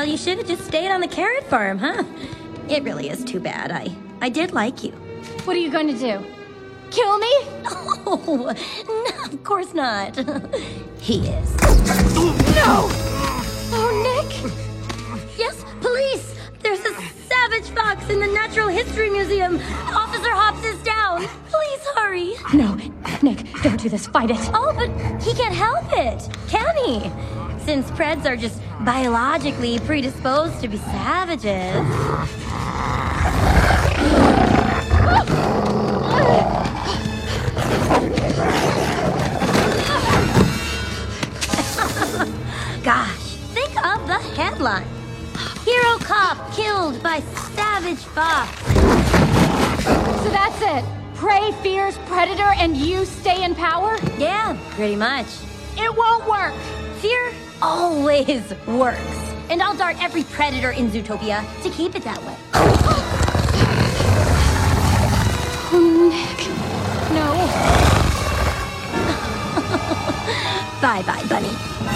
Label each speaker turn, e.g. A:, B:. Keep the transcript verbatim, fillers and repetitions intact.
A: Well, you should have just stayed on the carrot farm, huh? It really is too bad. I, I did like you.
B: What are you going to do? Kill me?
A: Oh, no, of course not. He is.
B: No! Oh, Nick!
A: Yes, police! There's a savage fox in the Natural History Museum. Officer Hobbs is down. Please hurry.
B: No, Nick, don't do this. Fight it.
A: Oh, but he can't help it, can he? Since Preds are just biologically predisposed to be savages. Gosh, think of the headline. Hero cop killed by savage fox.
B: So that's it. Prey fears predator and you stay in power?
A: Yeah, pretty much.
B: It won't work.
A: Fear always works. And I'll dart every predator in Zootopia to keep it that way.
B: Oh, Nick. No.
A: Bye-bye, bunny.